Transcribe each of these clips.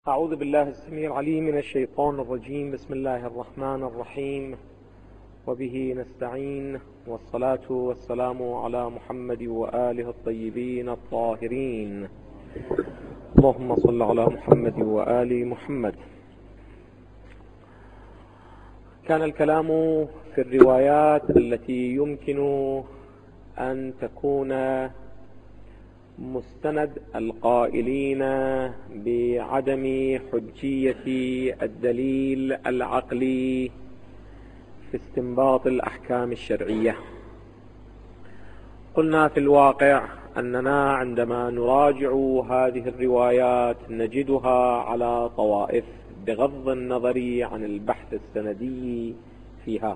أعوذ بالله السميع العليم من الشيطان الرجيم. بسم الله الرحمن الرحيم، وبه نستعين، والصلاة والسلام على محمد وآله الطيبين الطاهرين. اللهم صل على محمد وآل محمد. كان الكلام في الروايات التي يمكن أن تكون مستند القائلين بعدم حجية الدليل العقلي في استنباط الأحكام الشرعية. قلنا في الواقع أننا عندما نراجع هذه الروايات نجدها على طوائف بغض النظر عن البحث السندي فيها.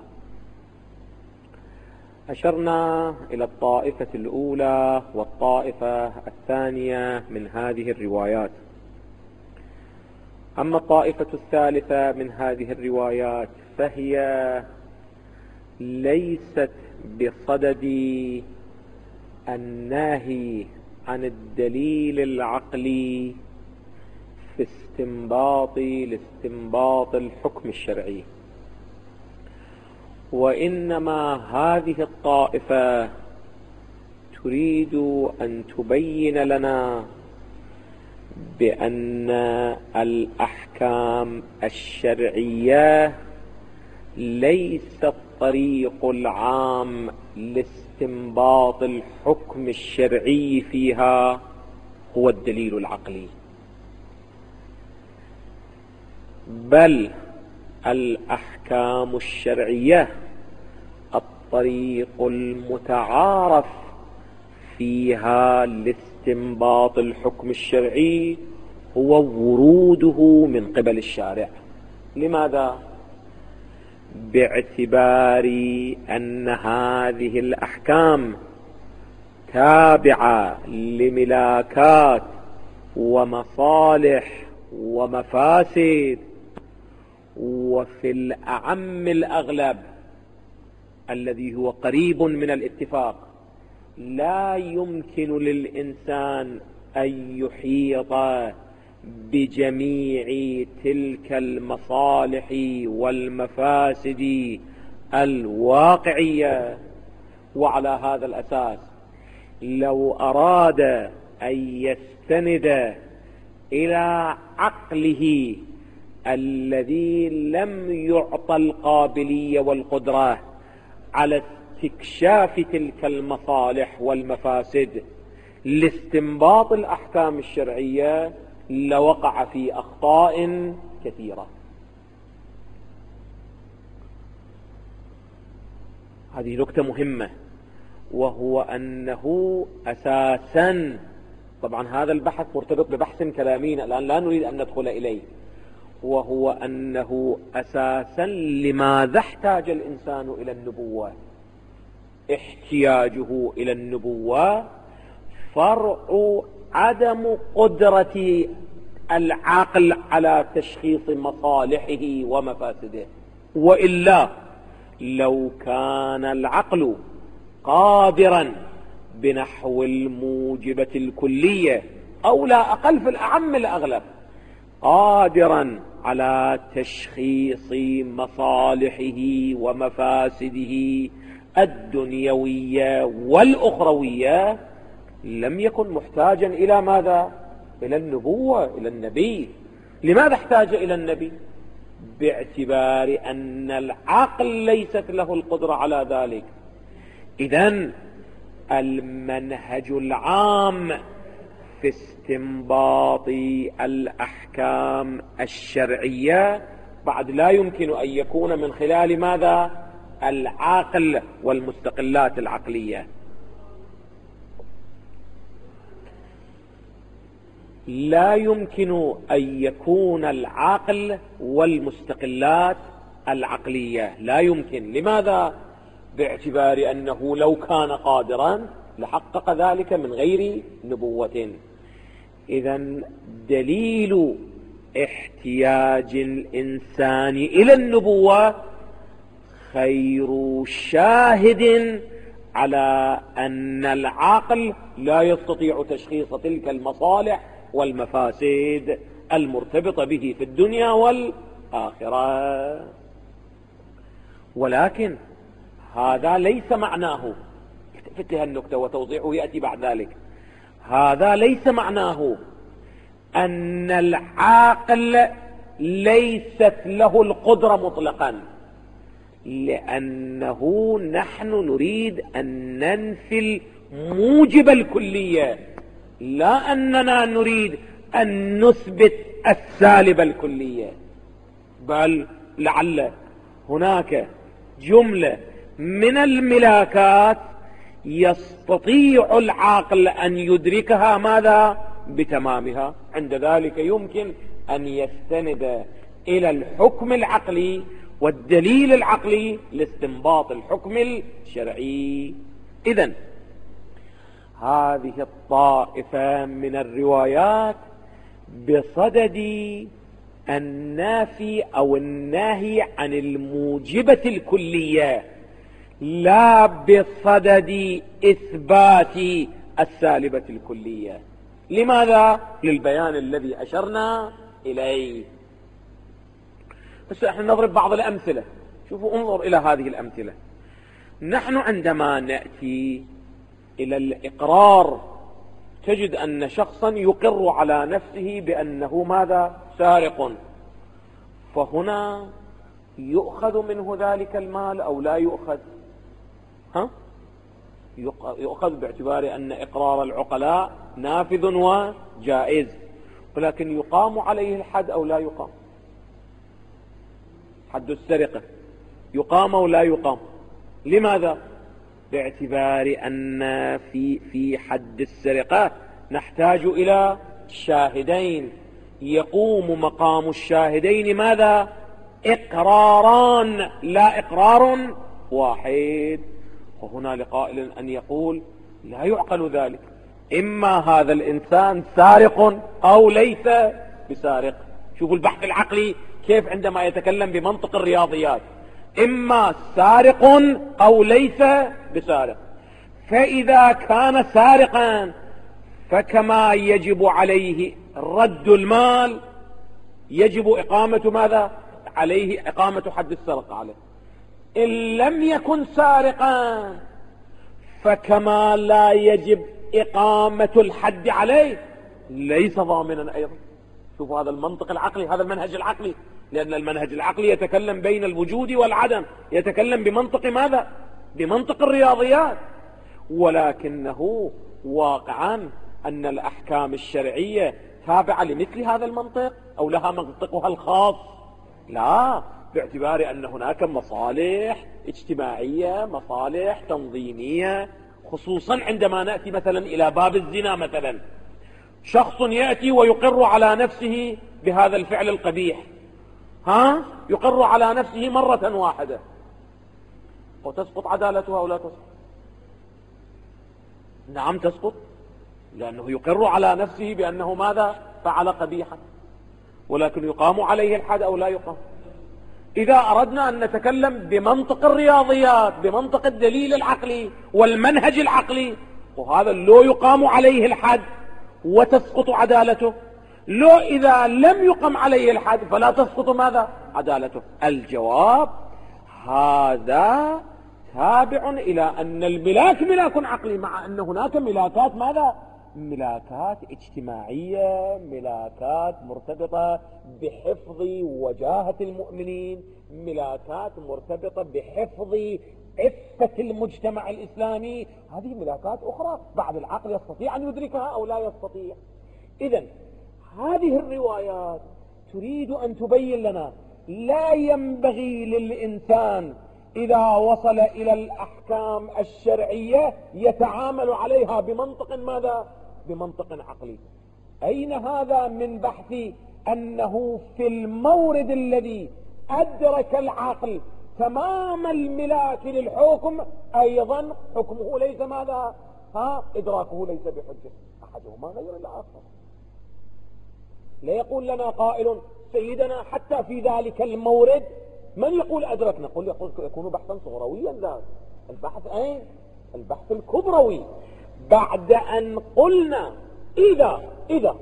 أشرنا إلى الطائفة الأولى والطائفة الثانية من هذه الروايات. أما الطائفة الثالثة من هذه الروايات فهي ليست بصدد الناهي عن الدليل العقلي في لاستنباط الحكم الشرعي، وإنما هذه الطائفة تريد أن تبين لنا بأن الأحكام الشرعية ليس الطريق العام لاستنباط الحكم الشرعي فيها هو الدليل العقلي، بل الأحكام الشرعية الطريق المتعارف فيها لاستنباط الحكم الشرعي هو وروده من قبل الشارع. لماذا؟ باعتبار أن هذه الأحكام تابعة لملاكات ومصالح ومفاسد، وفي الأعم الأغلب الذي هو قريب من الاتفاق لا يمكن للإنسان أن يحيط بجميع تلك المصالح والمفاسد الواقعية. وعلى هذا الأساس لو أراد أن يستند إلى عقله الذي لم يعطى القابلية والقدرة على استكشاف تلك المصالح والمفاسد لاستنباط الأحكام الشرعية لوقع في أخطاء كثيرة. هذه نقطة مهمة، وهو أنه أساسا، طبعا هذا البحث مرتبط ببحث كلامي الآن لا نريد أن ندخل إليه، وهو أنه أساسا لماذا احتاج الإنسان إلى النبوة؟ احتياجه إلى النبوة فرع عدم قدرة العقل على تشخيص مصالحه ومفاسده، وإلا لو كان العقل قادرا بنحو الموجبة الكلية أو لا أقل في الأعم الأغلب قادرا على تشخيص مصالحه ومفاسده الدنيوية والأخروية لم يكن محتاجا إلى ماذا؟ إلى النبوة، إلى النبي. لماذا احتاج إلى النبي؟ باعتبار أن العقل ليست له القدرة على ذلك. إذن المنهج العام في استنباط الأحكام الشرعية بعد لا يمكن أن يكون من خلال ماذا؟ العقل والمستقلات العقلية. لا يمكن أن يكون العقل والمستقلات العقلية، لا يمكن. لماذا؟ باعتبار أنه لو كان قادرا لحقق ذلك من غير نبوة. إذن دليل احتياج الإنسان إلى النبوة خير شاهد على أن العقل لا يستطيع تشخيص تلك المصالح والمفاسد المرتبطة به في الدنيا والآخرة. ولكن هذا ليس معناه، التفت النكتة وتوضيحه يأتي بعد ذلك، هذا ليس معناه أن العاقل ليست له القدرة مطلقا، لأنه نحن نريد أن ننفي الموجب الكلية، لا أننا نريد أن نثبت السالب الكلية. بل لعل هناك جملة من الملاكات يستطيع العاقل أن يدركها ماذا؟ بتمامها. عند ذلك يمكن أن يستند إلى الحكم العقلي والدليل العقلي لاستنباط الحكم الشرعي. إذن هذه الطائفة من الروايات بصدد النافي أو الناهي عن الموجبة الكلية، لا بصدد إثبات السالبة الكلية. لماذا؟ للبيان الذي أشرنا إليه. بس احنا نضرب بعض الأمثلة. شوفوا، انظر إلى هذه الأمثلة. نحن عندما نأتي إلى الإقرار تجد أن شخصا يقر على نفسه بأنه ماذا؟ سارق. فهنا يؤخذ منه ذلك المال أو لا يؤخذ؟ يؤخذ باعتبار أن إقرار العقلاء نافذ وجائز، ولكن يقام عليه الحد أو لا يقام؟ حد السرقة يقام أو لا يقام؟ لماذا؟ باعتبار أن في حد السرقة نحتاج إلى شاهدين، يقوم مقام الشاهدين ماذا؟ إقراران لا إقرار واحد. وهنا لقائل أن يقول لا يعقل ذلك، إما هذا الإنسان سارق أو ليس بسارق. شوفوا البحث العقلي كيف عندما يتكلم بمنطق الرياضيات، إما سارق أو ليس بسارق. فإذا كان سارقا فكما يجب عليه رد المال يجب إقامة ماذا؟ عليه إقامة حد السرقة عليه. إن لم يكن سارقا فكما لا يجب إقامة الحد عليه ليس ضامنا أيضا. شوفوا هذا المنطق العقلي، هذا المنهج العقلي، لأن المنهج العقلي يتكلم بين الوجود والعدم، يتكلم بمنطق ماذا؟ بمنطق الرياضيات. ولكنه واقعا أن الأحكام الشرعية تابعة لمثل هذا المنطق أو لها منطقها الخاص؟ لا، باعتبار أن هناك مصالح اجتماعية، مصالح تنظيمية، خصوصا عندما نأتي مثلا إلى باب الزنا. مثلا شخص يأتي ويقر على نفسه بهذا الفعل القبيح، يقر على نفسه مرة واحدة، وتسقط عدالتها أو لا تسقط؟ نعم تسقط، لأنه يقر على نفسه بأنه ماذا؟ فعل قبيحا، ولكن يقام عليه الحد أو لا يقام؟ إذا أردنا أن نتكلم بمنطق الرياضيات، بمنطق الدليل العقلي والمنهج العقلي، وهذا لو يقام عليه الحد وتسقط عدالته، لو إذا لم يقم عليه الحد فلا تسقط ماذا؟ عدالته. الجواب هذا تابع إلى أن الملاك ملاك عقلي، مع أن هناك ملاكات ماذا؟ ملاكات اجتماعية، ملاكات مرتبطة بحفظ وجاهة المؤمنين، ملاكات مرتبطة بحفظ عفة المجتمع الإسلامي. هذه ملاكات أخرى بعد العقل يستطيع أن يدركها أو لا يستطيع. إذن هذه الروايات تريد أن تبين لنا لا ينبغي للإنسان إذا وصل إلى الأحكام الشرعية يتعامل عليها بمنطق ماذا؟ بمنطق عقلي. أين هذا من بحث أنه في المورد الذي أدرك العقل تمام الملاك للحكم أيضا حكمه ليس ماذا؟ إدراكه ليس بحجة، أحدهما غير الآخر. لا يقول لنا قائل سيدنا حتى في ذلك المورد من يقول أدرك؟ نقول يكون بحثا صغرويا. ذاك البحث أين؟ البحث الكبروي. بعد أن قلنا إذا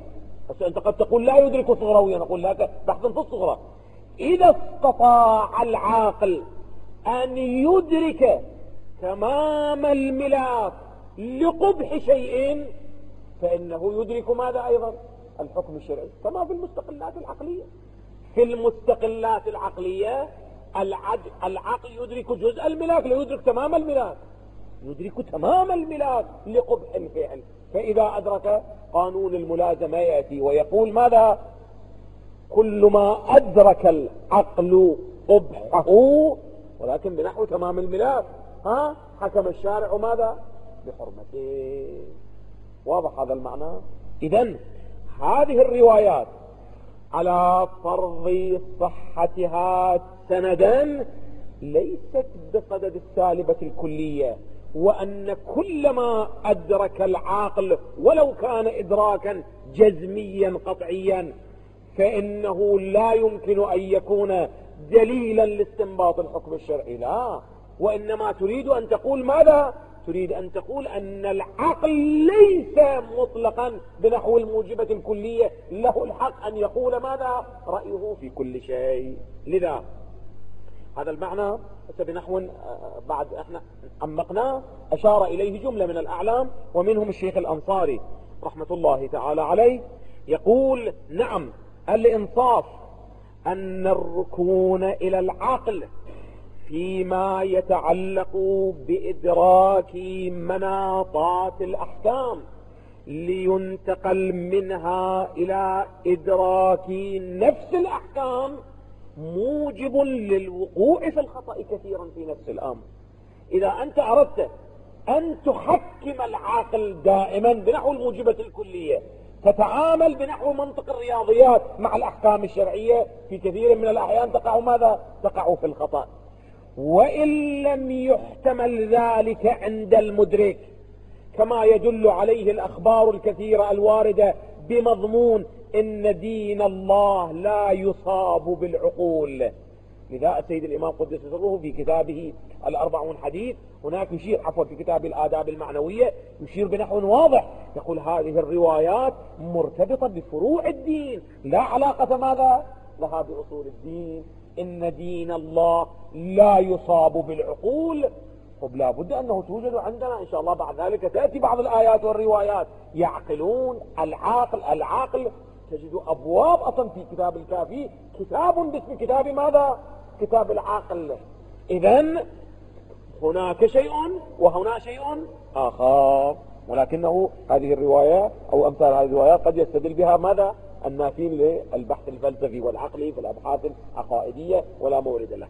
بس أنت قد تقول لا يدرك صغرويا، نقول لك بحث في الصغرى. إذا استطاع العاقل أن يدرك تمام الملاك لقبح شيء فإنه يدرك ماذا أيضا؟ الحكم الشرعي، كما في المستقلات العقلية. في المستقلات العقلية العقل يدرك جزء الملاك، لا يدرك تمام الملاك، يدرك تمام الملاك لقبح الفعل. فإذا أدرك قانون الملازمة يأتي ويقول ماذا؟ كل ما أدرك العقل قبحه ولكن بنحو تمام الملاك حكم الشارع ماذا؟ بحرمته. واضح هذا المعنى؟ إذن هذه الروايات على فرض صحتها سندا ليست بصدد السالبة الكلية، وأن كلما أدرك العاقل ولو كان إدراكا جزميا قطعيا فإنه لا يمكن أن يكون دليلا لاستنباط الحكم الشرعي، لا، وإنما تريد أن تقول ماذا؟ تريد أن تقول أن العقل ليس مطلقا بنحو الموجبة الكلية، له الحق أن يقول ماذا؟ رأيه في كل شيء. لذا هذا المعنى بنحو بعد احنا عمقناه أشار إليه جملة من الأعلام ومنهم الشيخ الأنصاري رحمة الله تعالى عليه، يقول نعم الإنصاف أن الركون إلى العقل فيما يتعلق بإدراك مناطات الأحكام لينتقل منها إلى إدراك نفس الأحكام موجب للوقوع في الخطأ كثيرا في نفس الأمر. إذا أنت أردت أن تحكم العقل دائما بنحو الموجبة الكلية، تتعامل بنحو منطق الرياضيات مع الأحكام الشرعية، في كثير من الأحيان تقع ماذا؟ تقع في الخطأ. وإن لم يحتمل ذلك عند المدرك كما يدل عليه الأخبار الكثيرة الواردة بمضمون إن دين الله لا يصاب بالعقول. لذا السيد الإمام قدس سره في كتابه الأربعون حديث هناك يشير في كتاب الآداب المعنوية يشير بنحو واضح، يقول هذه الروايات مرتبطة بفروع الدين لا علاقة ماذا لها بأصول الدين. إن دين الله لا يصاب بالعقول، لا بد أنه توجد عندنا إن شاء الله بعد ذلك تأتي بعض الآيات والروايات يعقلون العاقل تجد أبواب أصلا في كتاب الكافي كتاب باسم كتاب ماذا؟ كتاب العاقل. إذن هناك شيء وهنا شيء آخر، ولكنه هذه الرواية أو أمثال هذه الروايات قد يستدل بها ماذا؟ النافين للبحث الفلسفي والعقلي في الأبحاث العقائدية ولا مورد له.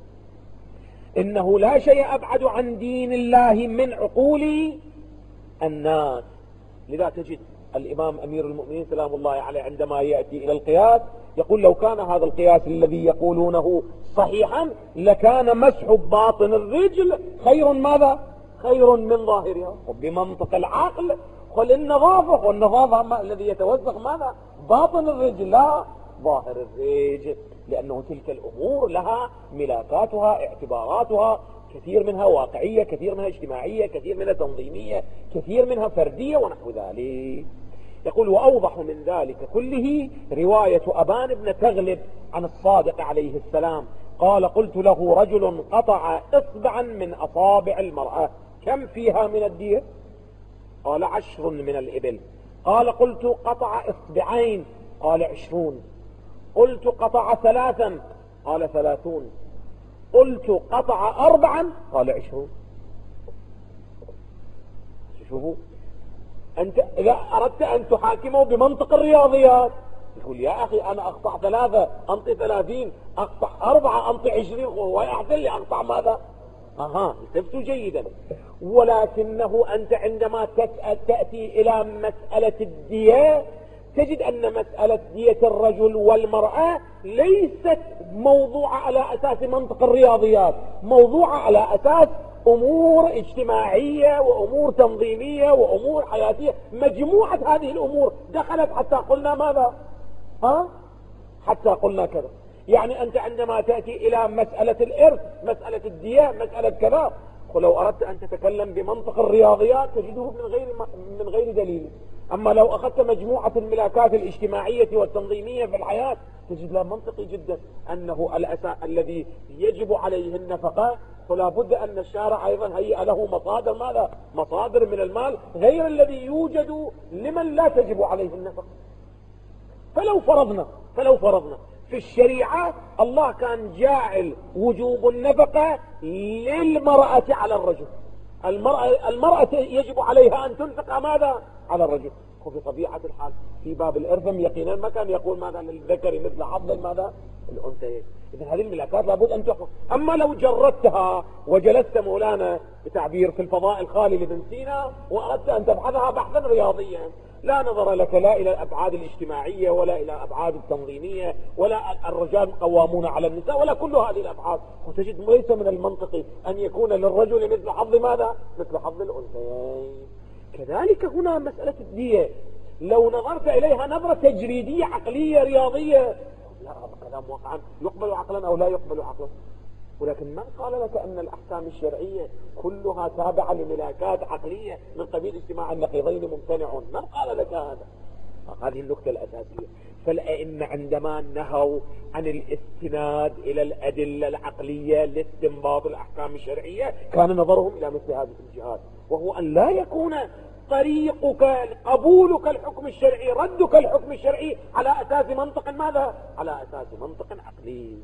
إنه لا شيء أبعد عن دين الله من عقول الناس. لذا تجد الإمام أمير المؤمنين سلام الله عليه عندما يأتي إلى القياس يقول لو كان هذا القياس الذي يقولونه صحيحا لكان مسح باطن الرجل خير ماذا؟ خير من ظاهرها. وبمنطق العقل قل النظافة، والنظافة الذي يتوسخ ماذا؟ باطن الرجل لا ظاهر الرجل، لأنه تلك الأمور لها ملاكاتها اعتباراتها، كثير منها واقعية، كثير منها اجتماعية، كثير منها تنظيمية، كثير منها فردية ونحو ذلك. يقول وأوضح من ذلك كله رواية أبان بن تغلب عن الصادق عليه السلام قال قلت له رجل قطع إصبعا من أصابع المرأة كم فيها من الدية؟ قال 10 من الإبل. قال قلت قطع إصبعين؟ قال 20. قلت قطع 3؟ قال 30. قلت قطع 4؟ قال 20. شوفوا أنت إذا أردت أن تحاكمه بمنطق الرياضيات يقول يا أخي أنا أقطع 3 أنطي 30، أقطع 4 أنطي 20، ويحصل لي أقطع ماذا؟ التفتوا جيدا. ولكنه أنت عندما تأتي إلى مسألة الدية تجد أن مسألة دية الرجل والمرأة ليست موضوعة على أساس منطق الرياضيات، موضوعة على أساس أمور اجتماعية وأمور تنظيمية وأمور حياتية. مجموعة هذه الأمور دخلت حتى قلنا ماذا؟ حتى قلنا كذا. يعني أنت عندما تأتي إلى مسألة الإرث، مسألة الدية، مسألة كذا، ولو أردت أن تتكلم بمنطق الرياضيات تجده من غير دليل. أما لو أخذت مجموعة الملاكات الاجتماعية والتنظيمية في الحياة تجد لا منطقي جدا أنه الذي يجب عليه النفقة، فلا بد أن الشارع أيضا هيئ له مصادر ماذا؟ مصادر من المال غير الذي يوجد لمن لا تجب عليه النفقة. فلو فرضنا في الشريعة الله كان جاعل وجوب النفقة للمرأة على الرجل، المرأة يجب عليها أن تنفق ماذا؟ على الرجل. وفي طبيعة الحال في باب الإرثم يقينا ما كان يقول ماذا؟ للذكر مثل حظ ماذا؟ الأنثيين. إذن هذه الملاكات لابد أن تحفظ. أما لو جردتها وجلست مولانا بتعبير في الفضاء الخالي لابن سينا وأردت أن تبحثها بحثا رياضيا، لا نظر لك لا إلى الأبعاد الاجتماعية ولا إلى الأبعاد التنظيمية ولا الرجال قوامون على النساء ولا كل هذه الأبعاد، وتجد ليس من المنطقي أن يكون للرجل مثل حظ ماذا؟ مثل حظ الأنثيين. كذلك هنا مسألة الدية لو نظرت إليها نظرة تجريدية عقلية رياضية، لا هذا كلام واقعا يقبل عقلا أو لا يقبل عقلا، ولكن من قال لك أن الأحكام الشرعية كلها تابعة لملاكات عقلية من قبيل اجتماع النقيضين ممتنع؟ من قال لك هذا؟ هذه النقطة الأساسية. فالأئمة عندما نهوا عن الاستناد إلى الأدلة العقلية لاستنباط الأحكام الشرعية كان نظرهم إلى مثل هذه الجهات، وهو أن لا يكون طريقك قبولك الحكم الشرعي ردك الحكم الشرعي على أساس منطق ماذا؟ على أساس منطق عقلي.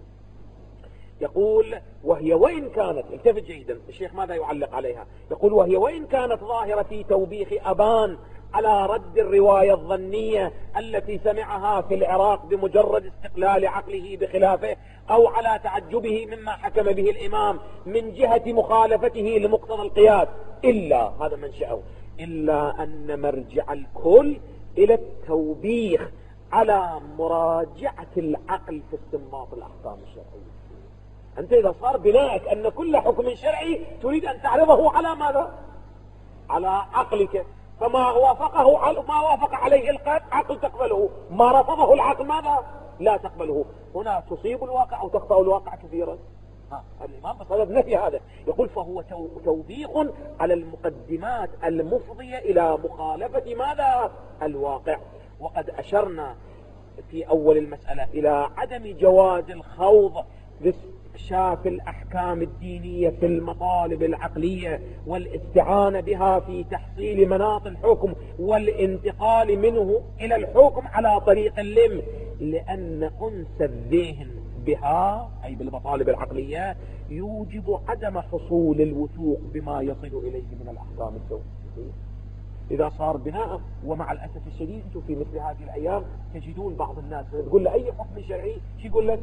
يقول وهي وإن كانت، التفت جيدا الشيخ ماذا يعلق عليها، يقول وهي وإن كانت ظاهرة في توبيخ أبان على رد الرواية الظنية التي سمعها في العراق بمجرد استقلال عقله بخلافه، أو على تعجبه مما حكم به الإمام من جهة مخالفته لمقتضى القياس، إلا هذا منشأه، إلا أن مرجع الكل إلى التوبيخ على مراجعة العقل في استنباط الأحكام الشرعية. أنت إذا صار بناءك أن كل حكم شرعي تريد أن تعرضه على ماذا؟ على عقلك، فما وافق عليه العقل تقبله، ما رفضه العقل ماذا؟ لا تقبله. هنا تصيب الواقع أو تخطئ الواقع كثيرا. الإمام بصدد نفي هذا، يقول فهو توبيخ على المقدمات المفضية إلى مخالفة ماذا؟ الواقع. وقد أشرنا في أول المسألة إلى عدم جواز الخوض باستكشاف الأحكام الدينية في المطالب العقلية والاستعانة بها في تحصيل مناط الحكم والانتقال منه إلى الحكم على طريق اللم، لأن أنس الذهن بها أي بالمطالب العقلية يوجب عدم حصول الوثوق بما يصل إليه من الأحكام التوحيدية. إذا صار بناء، ومع الأسف الشديد أنتم في مثل هذه الأيام تجدون بعض الناس تقول له أي حكم شرعي شو يقول لك؟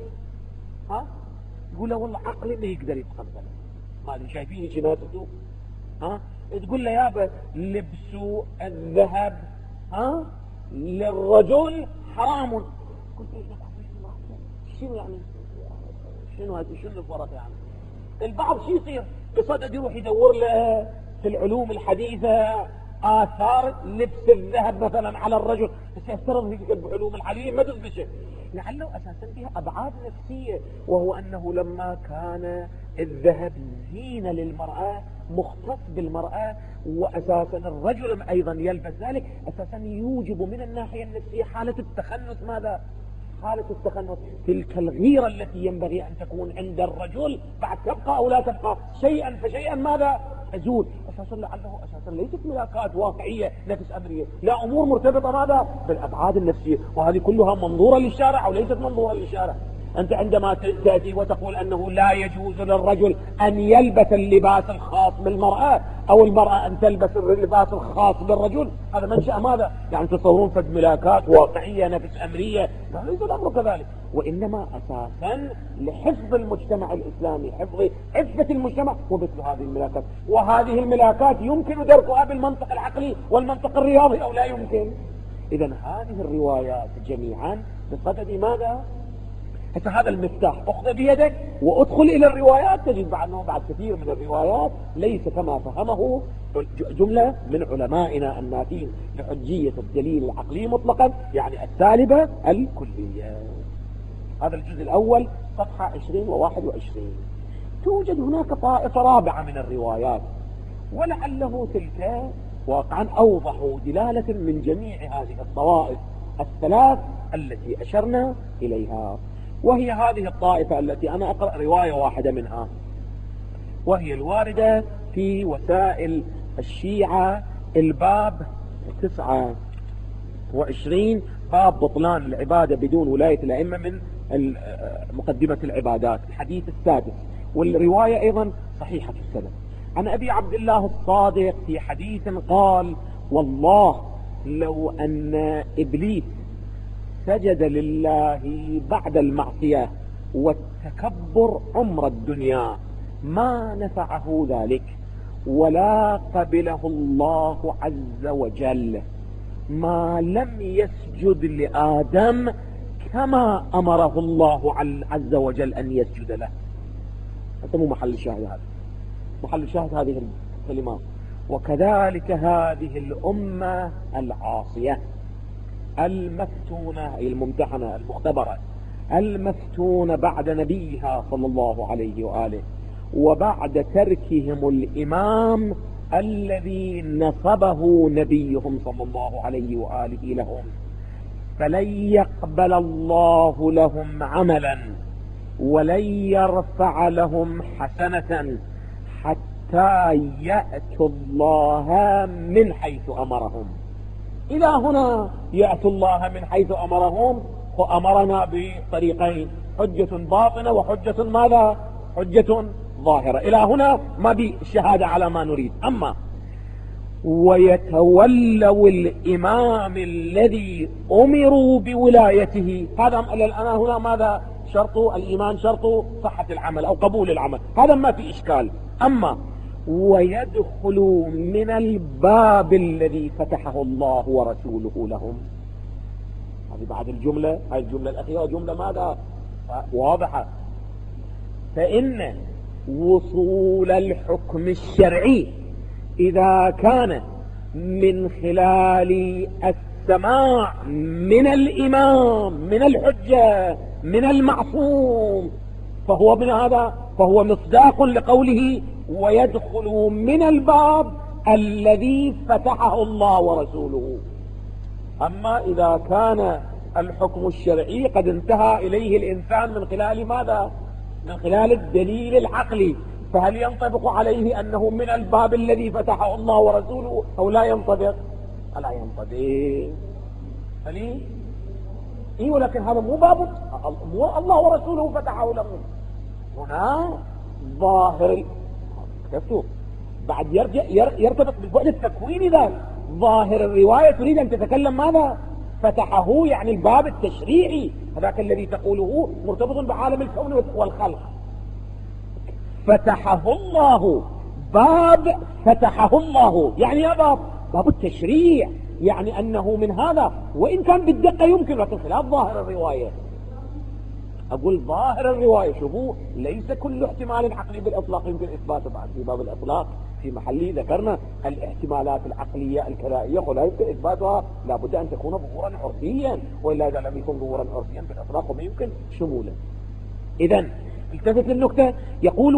يقول له والله عقلي ما يقدر يتقبله، ما ادري شايفيني جناتته. تقول له يابا لبس الذهب للرجل حرام. قلت شنو يعني؟ شنو الفرق يعني؟ البعض شو يصير بصدد يروح يدور له في العلوم الحديثة آثار لبس الذهب مثلا على الرجل، بس يفترض هيك بعلوم الحديث ما تثبته، لعله أساسا فيها أبعاد نفسية، وهو أنه لما كان الذهب زينة للمرأة مختص بالمرأة، وأساسا الرجل أيضا يلبس ذلك، أساسا يوجب من الناحية النفسية حالة التخنث. ماذا؟ حالة التخنث، تلك الغيرة التي ينبغي أن تكون عند الرجل بعد تبقى أو لا تبقى شيئا فشيئا ماذا؟ تزول. أساسا لعله أساسا ليست ملاكات واقعية نفس أمرية، لا أمور مرتبطة ماذا؟ بالأبعاد النفسية، وهذه كلها منظورة للشارع أو ليست منظورة للشارع. أنت عندما تأتي وتقول أنه لا يجوز للرجل أن يلبس اللباس الخاص بالمرأة أو المرأة أن تلبس اللباس الخاص بالرجل، هذا منشأ ماذا؟ يعني تصورون فد ملاكات واقعية نفس أمرية؟ لا، ليس الأمر كذلك، وإنما أساسا لحفظ المجتمع الإسلامي، حفظ عفة المجتمع، ومثل هذه الملاكات. وهذه الملاكات يمكن دركها بالمنطق العقلي والمنطق الرياضي أو لا يمكن. إذا هذه الروايات جميعا بصدد ماذا؟ هذا المفتاح أخذ بيدك وأدخل إلى الروايات، تجد بعد كثير من الروايات ليس كما فهمه جملة من علمائنا الناتين لحجية الدليل العقلي مطلقا، يعني السالبة الكلية. هذا الجزء الأول صفحة 20 و21. توجد هناك طائفة رابعة من الروايات، ولعله تلك واقعا أوضحوا دلالة من جميع هذه الطوائف الثلاث التي أشرنا إليها. وهي هذه الطائفة التي أنا أقرأ رواية واحدة منها، وهي الواردة في وسائل الشيعة، الباب 29، باب بطلان العبادة بدون ولاية الأئمة، من مقدمة العبادات، الحديث السادس. والرواية أيضا صحيحة السند. عن أبي عبد الله الصادق في حديث قال: والله لو أن إبليس سجد لله بعد المعصية والتكبر عمر الدنيا ما نفعه ذلك، ولا قبله الله عز وجل ما لم يسجد لآدم كما أمره الله عز وجل أن يسجد له. هذا مو محل الشاهد، هذا محل الشاهد هذه الكلمات. وكذلك هذه الأمة العاصية المفتونة، أي الممتحنة المختبرة، المفتونة بعد نبيها صلى الله عليه وآله، وبعد تركهم الإمام الذي نصبه نبيهم صلى الله عليه وآله لهم، فلن يقبل الله لهم عملا ولن يرفع لهم حسنة حتى يأتوا الله من حيث أمرهم. إلى هنا يأتوا الله من حيث أمرهم، وأمرنا بطريقين: حجة باطنة وحجة ماذا؟ حجة ظاهرة. إلى هنا ما بالشهادة على ما نريد. أما ويتولوا الإمام الذي أمروا بولايته، هذا الآن هنا ماذا؟ شرط الإيمان، شرط صحة العمل أو قبول العمل، هذا ما في إشكال. أما ويدخلوا من الباب الذي فتحه الله ورسوله لهم، هذه بعد الجملة، هذه الجملة الأخيرة جملة ماذا؟ واضحة. فإن وصول الحكم الشرعي إذا كان من خلال السماع من الإمام، من الحجة، من المعصوم، فهو من هذا، فهو مصداق لقوله: ويدخل من الباب الذي فتحه الله ورسوله. أما إذا كان الحكم الشرعي قد انتهى إليه الإنسان من خلال ماذا؟ من خلال الدليل العقلي، فهل ينطبق عليه أنه من الباب الذي فتحه الله ورسوله أو لا ينطبق؟ لا ينطبق. فليه؟ إيه، ولكن هذا مو باب الله ورسوله فتحه لهم. هنا ظاهر كفتوه بعد يرتبط بالبعد التكويني. ذا ظاهر الرواية تريد أن تتكلم ماذا؟ فتحه، يعني الباب التشريعي، هذاك الذي تقوله مرتبط بعالم الكون والخلق. فتحه الله، باب فتحه الله، يعني يا باب التشريع، يعني أنه من هذا، وإن كان بالدقة يمكن، لكن خلاف ظاهر الرواية. أقول ظاهر الرواية، شوفوا، ليس كل احتمال عقلي بالإطلاق يمكن إثباته. بعد في باب الإطلاق في محله ذكرنا الاحتمالات العقلية الكلائية، ولا يمكن إثباتها، لابد أن تكون ظهورا عرفيا، وإلا إذا لم يكن ظهورا عرفيا بالإطلاق وما يمكن شمولا. إذن التفت للنكتة، يقول: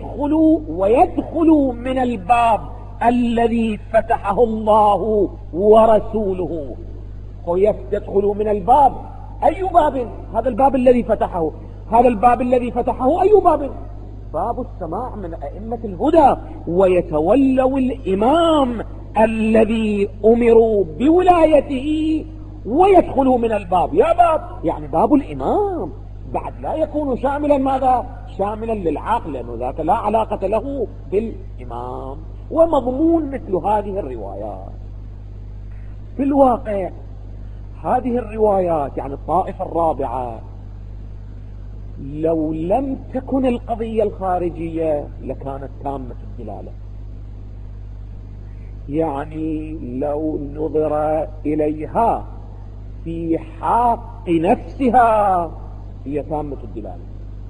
ويدخل من الباب الذي فتحه الله ورسوله. يدخل من الباب، أي باب؟ هذا الباب الذي فتحه، هذا الباب الذي فتحه أي باب؟ باب السماع من أئمة الهدى. ويتولوا الإمام الذي أمروا بولايته ويدخلوا من الباب، يا باب، يعني باب الإمام بعد لا يكون شاملا ماذا؟ شاملا للعقل، لأنه ذاك لا علاقة له بالإمام. ومضمون مثل هذه الروايات في الواقع، هذه الروايات يعني الطائفة الرابعة، لو لم تكن القضية الخارجية لكانت تامة الدلالة. يعني لو نظر إليها في حق نفسها هي تامة الدلالة،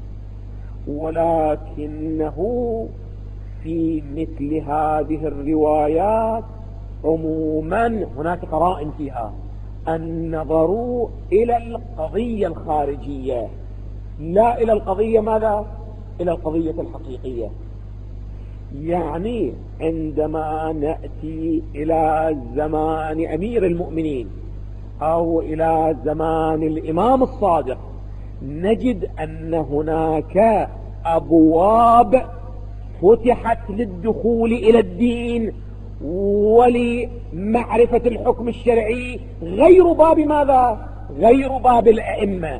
ولكنه في مثل هذه الروايات عموما هناك قرائن فيها النظر إلى القضية الخارجية لا إلى القضية ماذا؟ إلى القضية الحقيقية. يعني عندما نأتي إلى زمان أمير المؤمنين أو إلى زمان الإمام الصادق نجد أن هناك أبواب فتحت للدخول إلى الدين ولمعرفة الحكم الشرعي غير باب ماذا؟ غير باب الأئمة.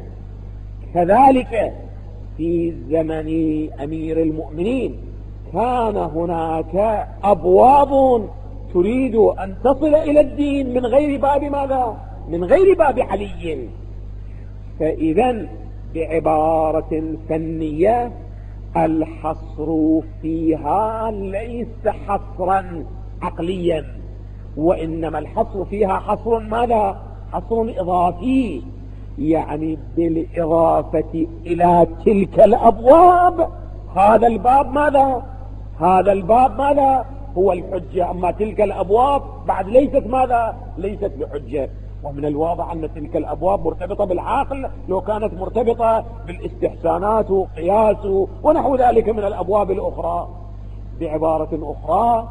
كذلك في زمن أمير المؤمنين كان هناك أبواب تريد أن تصل إلى الدين من غير باب ماذا؟ من غير باب علي. فإذا بعبارة فنية الحصر فيها ليس حصرا عقليا، وإنما الحصر فيها حصر ماذا؟ حصر إضافي، يعني بالإضافة إلى تلك الأبواب هذا الباب ماذا؟ هذا الباب ماذا؟ هو الحجة. أما تلك الأبواب بعد ليست ماذا؟ ليست بحجة. ومن الواضح أن تلك الأبواب مرتبطة بالعقل، لو كانت مرتبطة بالاستحسانات وقياس ونحو ذلك من الأبواب الأخرى. بعبارة أخرى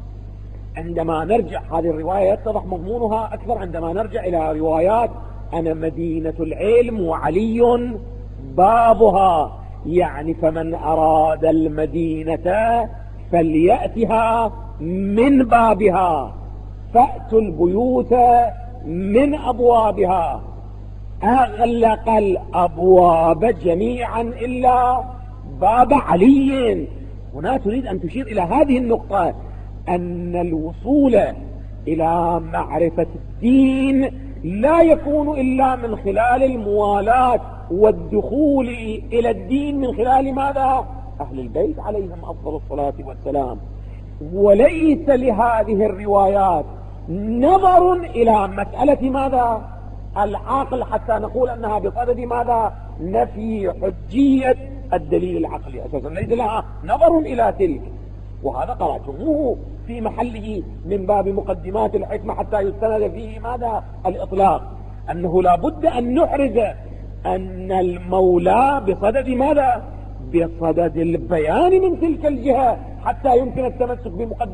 عندما نرجع، هذه الرواية يتضح مضمونها أكثر عندما نرجع إلى روايات أنا مدينة العلم وعلي بابها، يعني فمن أراد المدينة فليأتها من بابها، فأتوا البيوت من أبوابها، أغلق الأبواب جميعا إلا باب علي. هنا تريد أن تشير إلى هذه النقطة، أن الوصول إلى معرفة الدين لا يكون إلا من خلال الموالاة والدخول إلى الدين من خلال ماذا؟ أهل البيت عليهم أفضل الصلاة والسلام. وليس لهذه الروايات نظر إلى مسألة ماذا؟ العقل، حتى نقول أنها بصدد ماذا؟ نفي حجية الدليل العقلي، أساسا ليس لها نظر إلى تلك. وهذا قرأتموه في محله من باب مقدمات الحكمة حتى يستند فيه ماذا؟ الإطلاق، أنه لا بد أن نحرز أن المولى بصدد ماذا؟ بصدد البيان من تلك الجهة حتى يمكن التمسك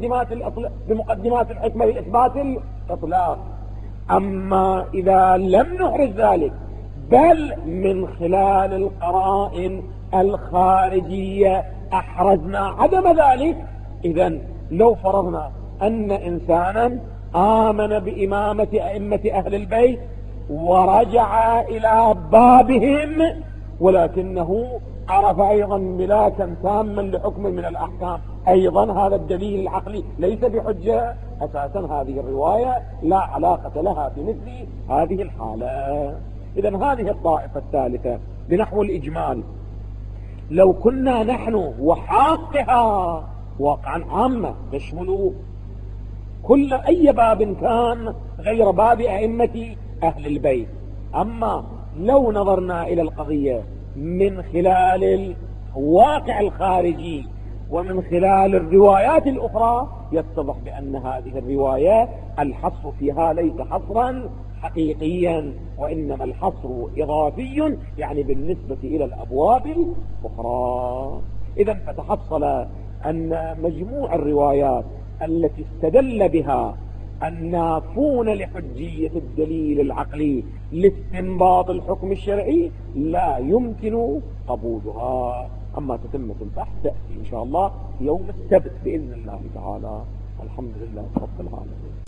بمقدمات الحكمة لإثبات الإطلاق. أما إذا لم نحرز ذلك بل من خلال القرائن الخارجية أحرزنا عدم ذلك، إذن لو فرضنا أن إنسانا آمن بإمامة أئمة أهل البيت ورجع إلى بابهم ولكنه عرف أيضا ملاكا تاما لحكم من الأحكام، أيضا هذا الدليل العقلي ليس بحجة. أساسا هذه الرواية لا علاقة لها بمثل هذه الحالة. إذن هذه الطائفة الثالثة بنحو الإجمال لو كنا نحن وحاقها واقعا عامة تشمل كل أي باب كان غير باب أئمة أهل البيت، أما لو نظرنا إلى القضية من خلال الواقع الخارجي ومن خلال الروايات الأخرى يتضح بأن هذه الرواية الحصر فيها ليس حصرا حقيقيا، وإنما الحصر إضافي، يعني بالنسبة إلى الأبواب الأخرى. إذن فتحصل أن مجموع الروايات التي استدل بها النافون لحجية الدليل العقلي لاستنباط الحكم الشرعي لا يمكن قبولها. أما تتمة البحث تأتي إن شاء الله يوم السبت بإذن الله تعالى. الحمد لله رب العالمين.